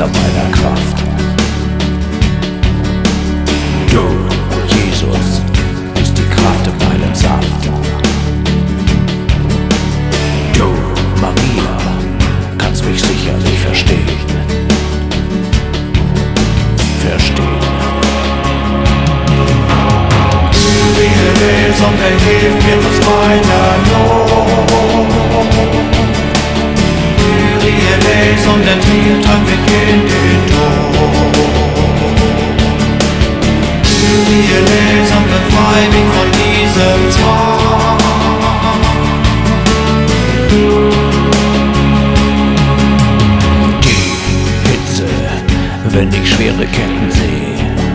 außer meiner Kraft. Du, Jesus, bist die Kraft in meinem Saft. Du, Maria, kannst mich sicherlich verstehen. Und er hilft mir aus meiner Not. Kyrie eleison, der Trieb treibt mich in den Tod. Kyrie eleison, befrei mich von diesem Zwang. Die Hitze, wenn ich schwere Ketten sehe.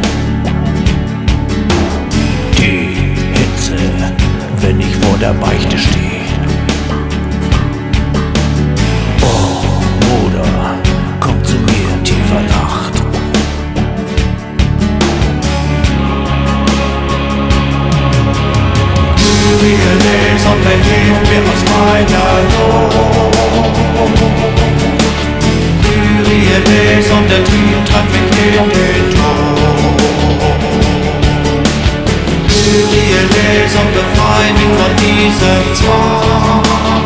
Wenn ich vor der Beichte stehe. Oh, Bruder, komm zu mir in tiefer Nacht. Kyrie eleison, der hilft mir aus meiner Not. Kyrie eleison, der Trieb treibt mich in den Tod. Kyrie eleison, befrei mich von diesem Zwang.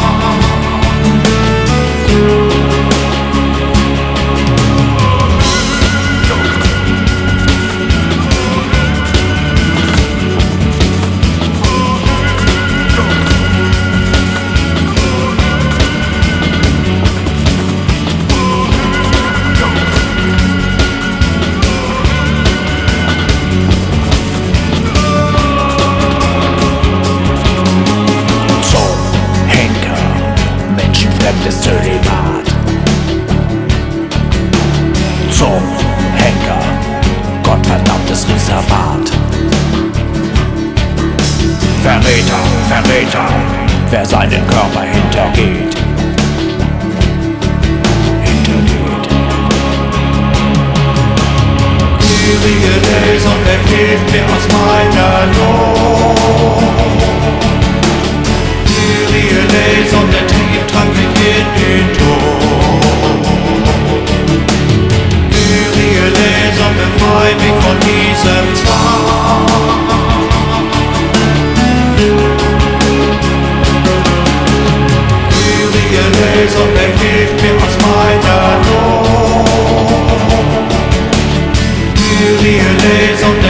Das Zölibat. Zum Henker, gottverdammtes Reservat. Verräter, Verräter, wer seinen Körper hintergeht. Kyrie eleison, er hilft mir aus meiner Not. Kyrie eleison, der Trieb treibt mich in den Tod. Kyrie eleison, befrei mich von diesem Zwang. Kyrie eleison, er hilft mir aus meiner Not. Kyrie eleison,